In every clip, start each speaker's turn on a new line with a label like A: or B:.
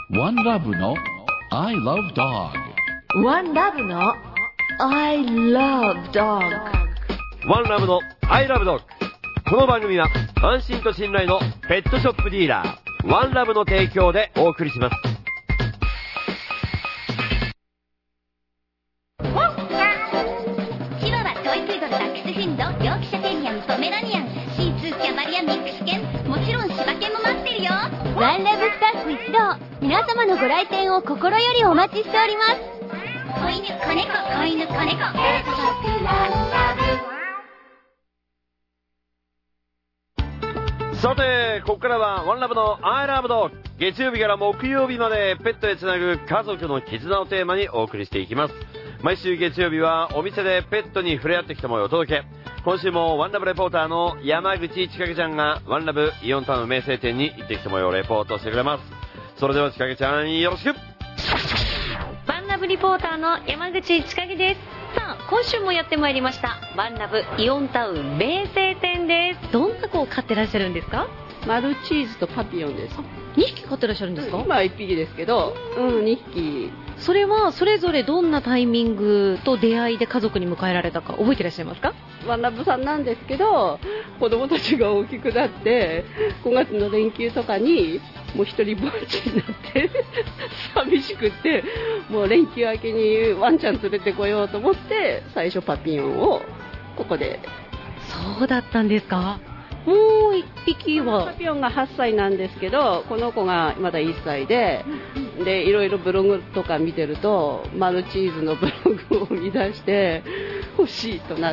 A: One Love の I Love Dog。
B: One Love の I Love Dog。
C: One Love の I Love Dog。 この番組は安心と信頼のペットショップディーラーワンラブの提供でお送りします。
D: チワワ、トイプードル、ダックスフンド、ヨークシャテリアン、ポメラニアン、シーツー、キャバリア、ミックス犬、もちろん柴犬も待ってるよ。
E: ワンラブスタッフ一同、皆様のご来店を心よりお待ちしております。
D: 子犬、子猫、子犬、子猫。
C: さて、ここからはワンラブの I Love Dog。 月曜日から木曜日までペットへつなぐ家族の絆をテーマにお送りしていきます。毎週月曜日はお店でペットに触れ合ってきた模様をお届け。今週もワンラブレポーターの山口千景ちゃんがワンラブイオンタウン名声店に行ってきた模様をレポートしてくれます。それでは千景ちゃん、よろしく。
F: ワンラブリポーターの山口千景です。さあ、今週もやってまいりましたワンラブイオンタウン名声店です。どんな子を飼ってらっしゃるんですか？
G: マルチーズとパピヨンです。
F: 2匹飼ってらっしゃるんですか？
G: 今は1匹ですけど、2匹。
F: それはそれぞれどんなタイミングと出会いで家族に迎えられたか覚えてらっしゃいますか？
G: ワンラブさんなんですけど、子供たちが大きくなって5月の連休とかにもう一人ぼっちになって寂しくって、もう連休明けにワンちゃん連れてこようと思って最初パピヨンをここで。
F: そうだったんですか？もう1匹は
G: パピヨンが8歳なんですけど、この子がまだ1歳で、いろいろブログとか見てるとマルチーズのブログを見出して欲しいとなって、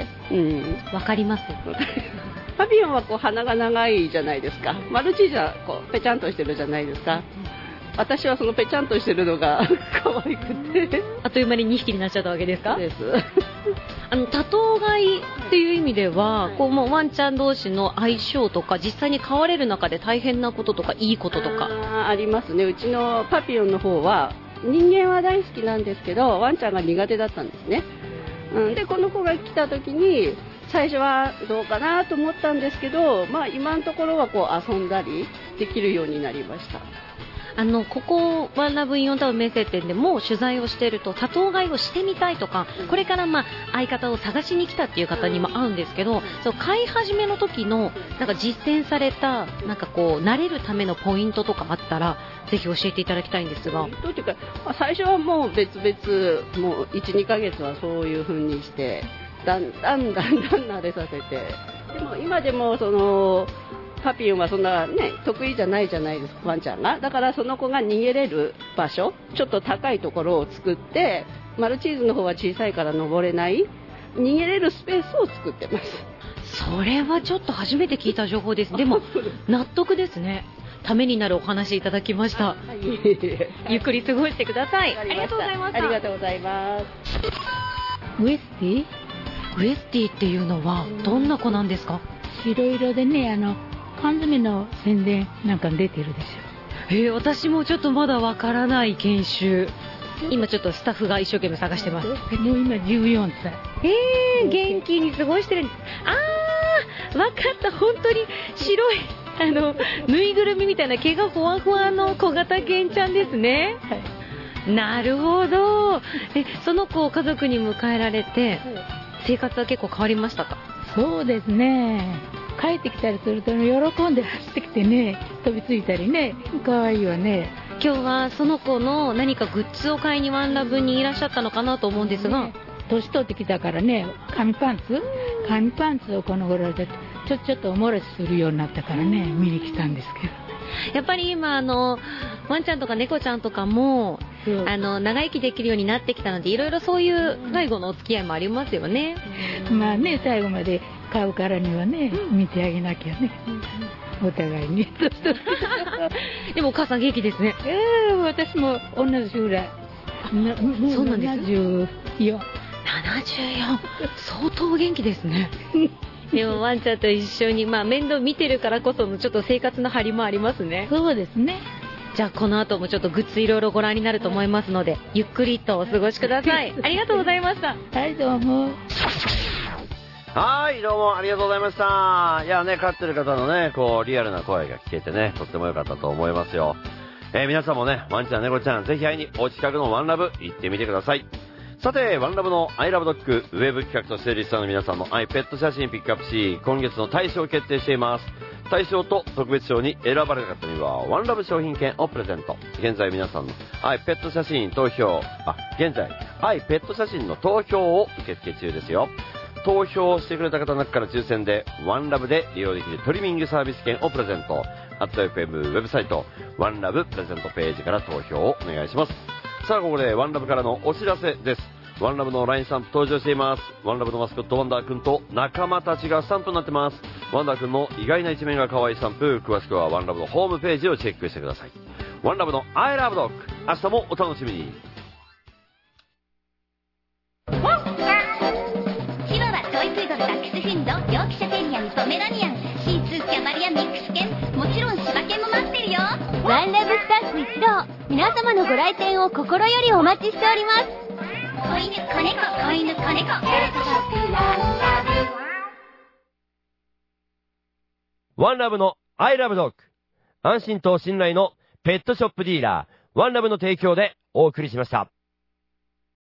F: わかります。
G: パピヨンはこう鼻が長いじゃないですか。マルチーズはこうペチャンとしてるじゃないですか。私はそのペチャンとしてるのが可愛くて、
F: あっという間に2匹になっちゃったわけですか？
G: です。
F: 多頭飼いっていう意味では、こうもうワンちゃん同士の相性とか、実際に飼われる中で大変なこととかいいこととか
G: ありますね。うちのパピヨンの方は人間は大好きなんですけど、ワンちゃんが苦手だったんですね。でこの子が来た時に最初はどうかなと思ったんですけど、今のところはこう遊んだりできるようになりました。
F: ここワンラブイオンタウン名声店でも取材をしていると、多頭飼いをしてみたいとか、これから相方を探しに来たっていう方にも会うんですけど、そう飼い始めの時のなんか実践されたなんかこう慣れるためのポイントとかあったらぜひ教えていただきたいんですが。
G: というか、最初はもう別々、もう 1,2 ヶ月はそういう風にしてだんだん慣れさせて、でも今でもそのパピヨンはそんなね得意じゃないじゃないですか、ワンちゃんが。だからその子が逃げれる場所、ちょっと高いところを作って、マルチーズの方は小さいから登れない逃げれるスペースを作ってます。
F: それはちょっと初めて聞いた情報です。でも納得ですね。ためになるお話いただきました。ゆっくり過ごしてください。ありがとうございます。
G: ありがとうございます。
H: ウエスティ？
F: ウエスティっていうのはどんな子なんですか？
H: 白色でね、缶詰の宣伝なんか出てるでしょ。
F: 私もちょっとまだわからない犬種。今ちょっとスタッフが一生懸命探してます。もう
H: 今14歳。
F: 元気に過ごしてるんです。わかった。本当に白いぬいぐるみみたいな毛がふわふわの小型犬ちゃんですね。はい、なるほど。その子を家族に迎えられて、生活は結構変わりましたか？
H: そうですね。帰ってきたりすると喜んで走ってきてね、飛びついたりね、可愛いわね。
F: 今日はその子の何かグッズを買いにワンラブにいらっしゃったのかなと思うんですが、
H: 年取ってきたからね、紙パンツをこの頃でちょっとおもらしするようになったからね、見に来たんですけど。
F: やっぱり今ワンちゃんとか猫ちゃんとかも長生きできるようになってきたので、いろいろそういう介護のお付き合いもありますよね。
H: 最後まで飼うからにはね、見てあげなきゃね、お互いに。
F: でもお母さん元気ですね。
H: 私も同じぐらい。
F: そうなんです。
H: 74。
F: 相当元気ですね。でもワンちゃんと一緒に面倒見てるからこそのちょっと生活の張りもありますね。
H: そうですね。
F: じゃあこの後もちょっとグッズいろいろご覧になると思いますので、ゆっくりとお過ごしください。ありがとうございました。
H: はい、どうも。
C: はい、どうもありがとうございました。いやね、飼ってる方のね、こうリアルな声が聞けてね、とっても良かったと思いますよ。 皆さんもね、ワンちゃん、猫ちゃん、ぜひ会いにお近くのワンラブ行ってみてください。さて、ワンラブのアイラブドッグウェブ企画としてリスナーの皆さんのアイペット写真ピックアップし、今月の大賞を決定しています。大賞と特別賞に選ばれた方にはワンラブ商品券をプレゼント。現在皆さんのアイペット写真投票、現在アイペット写真の投票を受付中ですよ。投票してくれた方の中から抽選でワンラブで利用できるトリミングサービス券をプレゼント。@FM ウェブサイトワンラブプレゼントページから投票をお願いします。さあ、ここでワンラブからのお知らせです。ワンラブの LINE スタンプ登場しています。ワンラブのマスコットワンダーくんと仲間たちがスタンプになってます。ワンダーくんの意外な一面が可愛いスタンプ、詳しくはワンラブのホームページをチェックしてください。ワンラブの I love dog、 明日もお楽しみに。
D: チワワ、トイプードル、ダックスフィンド、ヨークシャテリアン、ポメラニアン、シーツー、キャバリア、ミックス犬、もちろん柴犬も待ってるよ。
E: ワンラブスタッフ一同、皆様のご来店を心よりお待ちしております。
D: 子犬、子猫、子犬、子猫。
C: ワンラブの I love dog、 安心と信頼のペットショップディーラー、ワンラブの提供でお送りしました。